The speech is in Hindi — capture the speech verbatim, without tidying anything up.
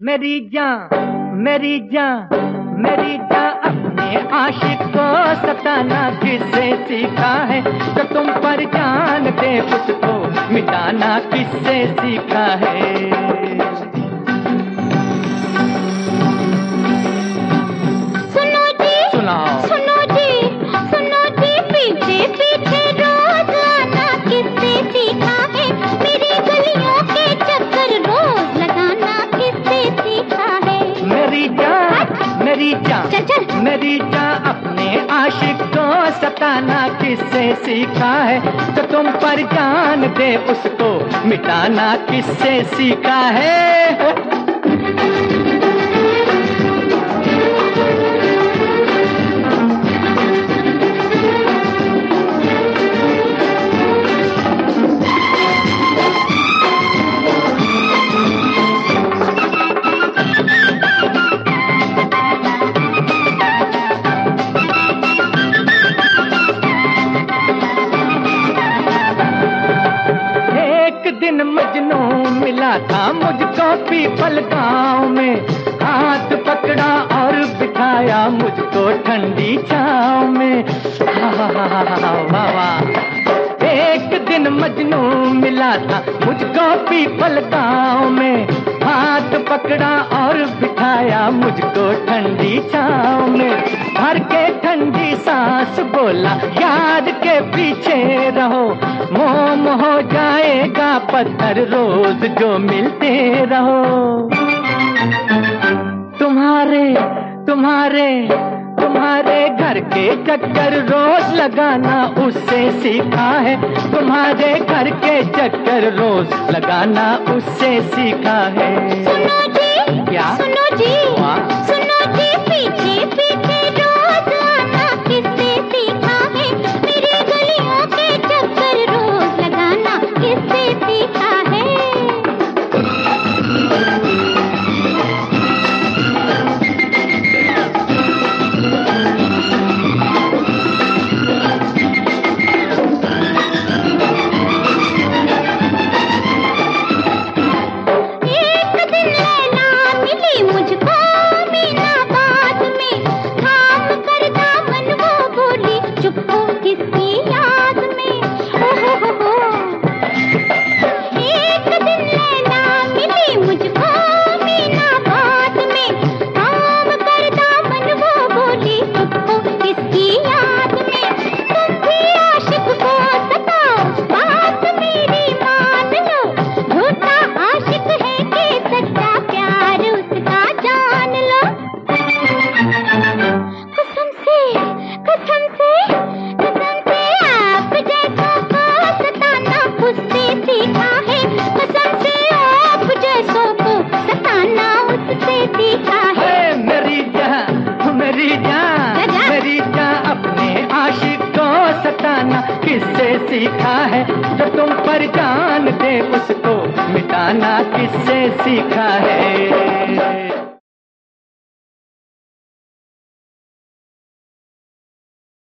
मेरी जान मेरी जान मेरी जान अपने आशिक को सताना किससे सीखा है? जो तुम पर जान दे उसको मिटाना किससे सीखा है? सुनो जी, सुनाओ। सुनो जी, सुनो जी, पीछे पीछे रोज आना किससे सीखा है? मेरी गलियों के चक्कर रोज लगाना किससे सीखा है? मेरी जान मेरी जान चल चल। मेरी जान अपने आशिक को सताना किससे सीखा है? जो तुम पर जान दे उसको मिटाना किससे सीखा है? दिन मजनू मिला था मुझको पीपल गांव में, हाथ पकड़ा और बिठाया मुझको ठंडी छांव में। वाह वाह। एक दिन मजनू मिला था मुझको पीपल गांव में, हाथ पकड़ा और बिठाया मुझको ठंडी छांव में। भर के ठंडी सांस बोला याद के पीछे रहो, मोम हो जाएगा पत्थर रोज जो मिलते रहो। तुम्हारे तुम्हारे तुम्हारे घर के चक्कर रोज लगाना उससे सीखा है। तुम्हारे घर के चक्कर रोज लगाना उससे सीखा है। सुनो जी, क्या? सुनो जी, सुनो जी, पीछे पीछे रोज आना किससे सीखा है? मेरी गलियों के चक्कर रोज लगाना किससे सीखा है? किससे सीखा है? जो तुम पर जान दे उसको मिटाना किससे सीखा है?